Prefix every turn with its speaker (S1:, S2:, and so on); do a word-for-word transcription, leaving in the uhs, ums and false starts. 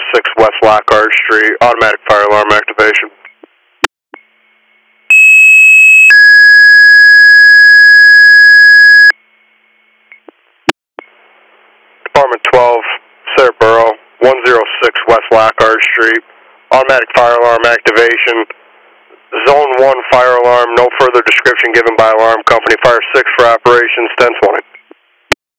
S1: six West Lockhart Street, automatic fire alarm activation. Department twelve, Cerebro, one oh six West Lockhart Street, automatic fire alarm activation. Zone one fire alarm, no further description given by alarm company. Fire six for operations, ten twenty.